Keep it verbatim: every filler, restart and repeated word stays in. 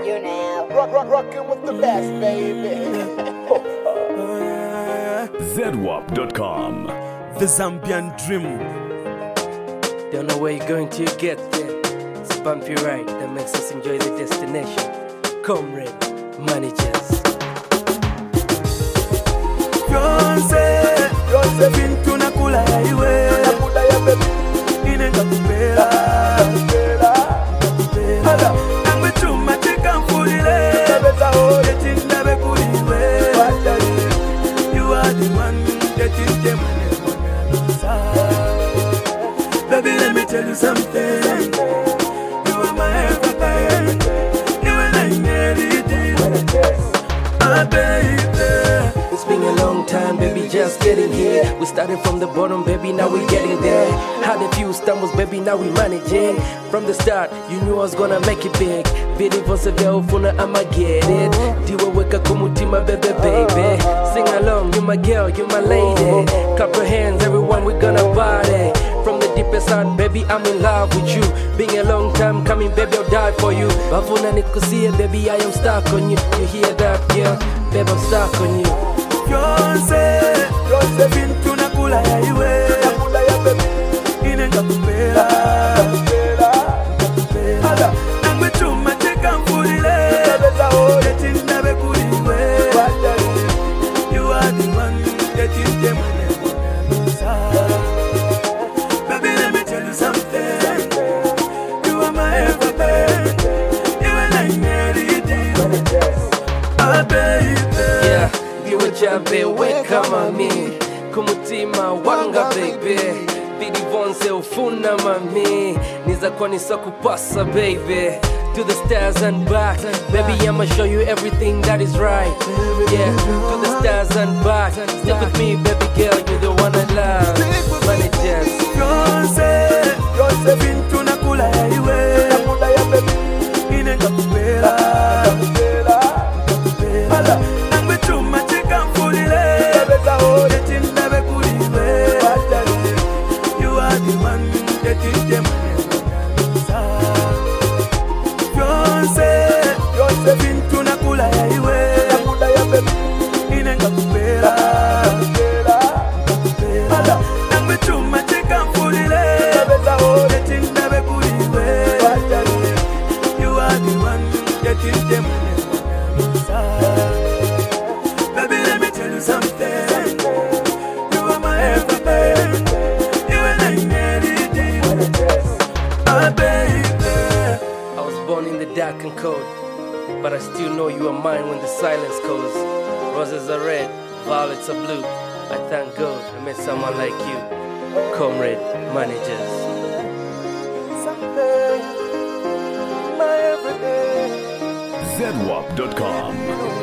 You know, rock, rock, rocking with the best, baby. Z WAP dot com. The Zambian dream. Don't know where you're going till you get there. It's a bumpy ride that makes us enjoy the destination. Comrade, managers. Yonse, Yonse bintu nakula ya iwe. Nakula ya baby. Inenda kupela. Kupela. Kupela. Nangwe chuma chika mfulile. Kabeza hoi. Yeti ndabe kuliwe. You are the one that is the man. Baby, let me tell you something. You are my everything. You are like anything. My baby. It's been a long time, baby, just getting here. We started from the bottom, baby, now we're getting there. Had a few stumbles, baby, now we managing. From the start, you knew I was gonna make it big. Bidi vonse vya ufuna, I'ma get it. Diwa weka kumutima, baby, baby. Sing along, you my girl, you my lady. Clap your hands, everyone, we gonna party. From the deepest heart, baby, I'm in love with you. Being a long time coming, baby, I'll die for you. Bavuna nikusie, baby, I am stuck on you. You hear that, girl? Baby, I'm stuck on you. Yonse, Yonse bintu nakula ya iwe. Nakula ya baby. Inenda kupela. Kupela. Kupela. Nangwe chuma chika mfulile. Kabeza hoi. Yeti ndabe kuliwe. You are the one that is the man. Baby, let me tell you something. You are my everything. You are like anything. Ah, baby. Yeah. Biwajabe weka mami kumutima wanga baby Bidi vonse ufuna mami Niza kwa nisa kupasa baby To the stars and back Baby I'ma show you everything that is right Yeah, to the stars and back Stick with me baby girl, you're the one I love Managers Yonse, Yonse bintu nakula ya iwe Nakula ya baby Inenda kupela Kupela Kupela Nangwe chuma chika mfulile Kabeza hoi Yeti ndabe kuliwe You are the one that is the man. Yonse, Yonse bintu nakula ya iwe Nakula ya baby Inenda kupela Kupela Kupela Nangwe chuma chika mfulile Kabeza hoi Yeti ndabe kuliwe You are the one that is the man. Baby, let me tell you something. You are my everything. You are like anything. Ah, baby. I was born in the dark and cold But I still know you are mine when the silence goes Roses are red, violets are blue I thank God I met someone like you Comrade, managers Something. My everything. Z WAP dot com.